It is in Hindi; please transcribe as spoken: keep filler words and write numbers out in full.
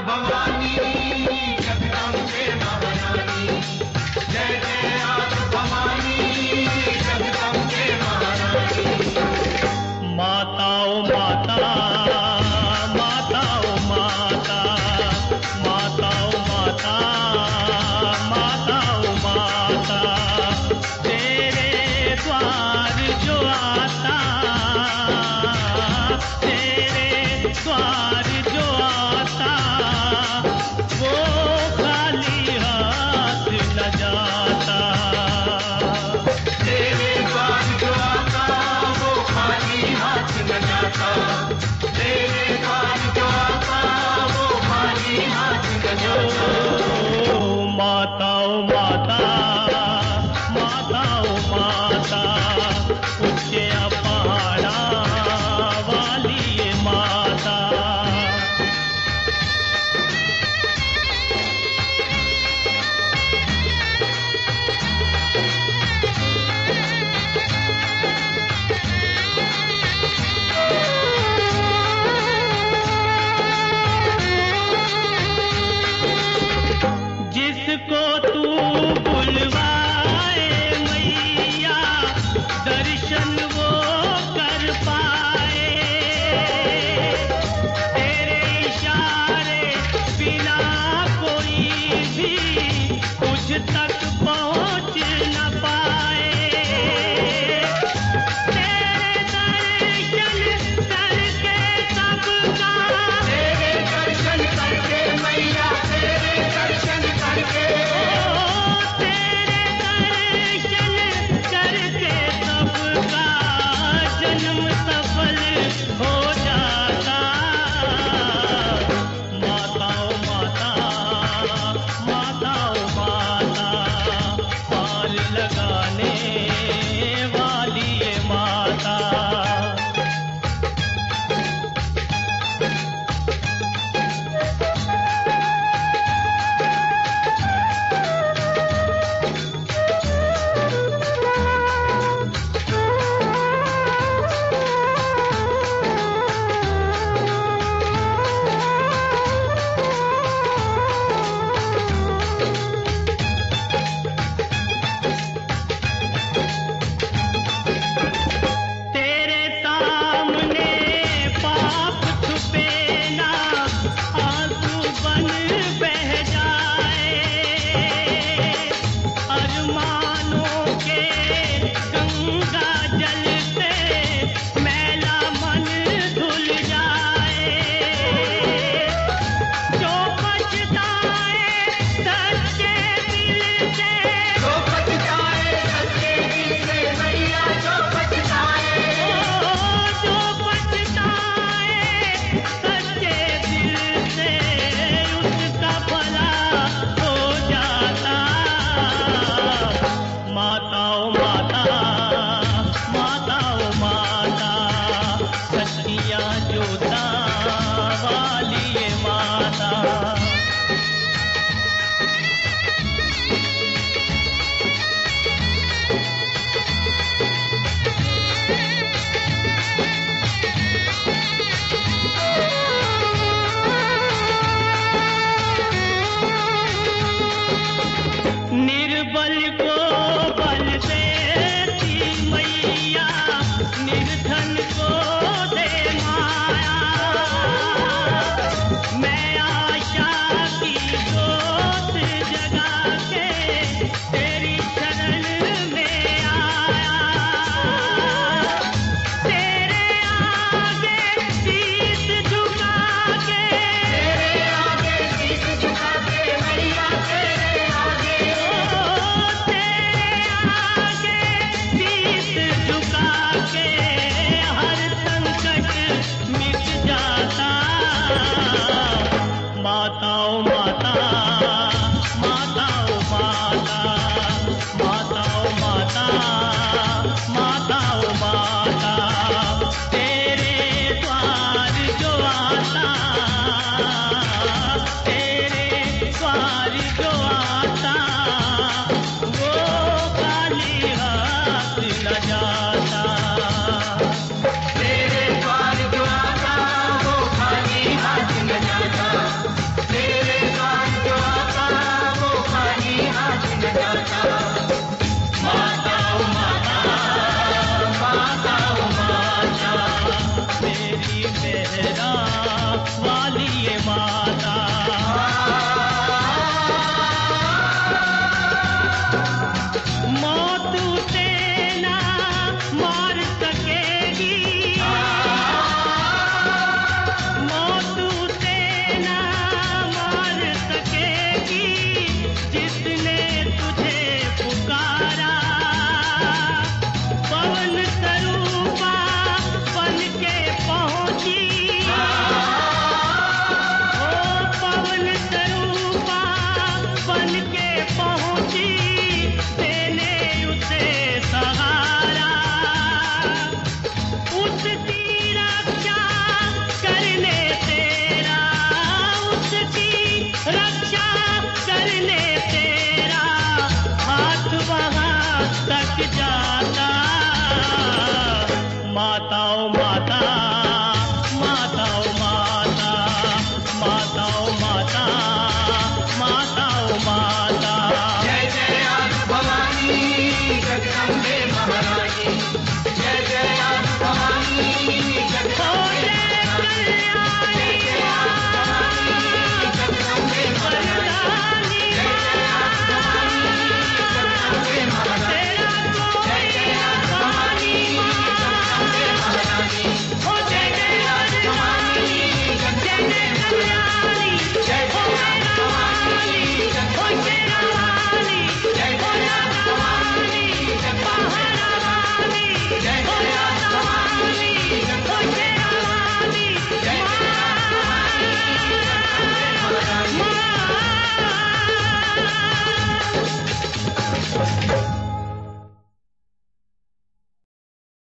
भवानी जगदम्बे महारानी, जय जय आद भवानी जगदम्बे महारानी। माताओं माता माताओं माता माताओं माता माताओं माता, तेरे द्वार जो आता, तेरे द्वार जो आता, वो खाली हाथ न जाता। तेरे द्वार जो आता वो खाली हाथ न जाता, तेरे द्वार जो आता वो खाली हाथ न जाता। ओ माताओं माता माताओं माता, ऊंचे पहाड़ा वाली ये माता। जिसको तू बुलवाए मैया, दर्शन वो कर पाए, तेरे इशारे बिना कोई भी तुझ तक पहुंच न पाए। तेरे दर्शन करके सबका, तेरे दर्शन करके मैया, तेरे दर्शन करके, ओ तेरे दर्शन करके सबका जन्म सफल हो जाता। माताओं माता माताओं माता, पार लगाने वाली ये माता। तेरे सामने पाप छुपे ना, आंसू बन बह जाए, अरमानों के गंगा जल से मैला मन धुल जाए। जो पछताए सच्चे दिल से, जो पछताए सच्चे दिल से मैया, जो पछताए, ओ जो पछताए सच्चे दिल से, उसका भला हो जाता। माताओं माता माताओं माता, सच्चिया जोता वाली ये माता। निर्बल को बल देती मैया, निर्धन को दे माया। मैं आशा की जोत जगा के तेरी शरण में आया, तेरे आगे शीश झुका के, तेरे आगे शीश झुका के मैया, तेरे आगे, ओ तेरे आगे शीश झुका के हर संकट मिट जाता। माताओं माता माताओं माता माताओं माता माताओं माता, तेरे द्वार जो आता, तेरे द्वार जो आता, वो खाली हाथ न जाता। तेरे द्वार जो आता वो खाली हाथ न जाता। राम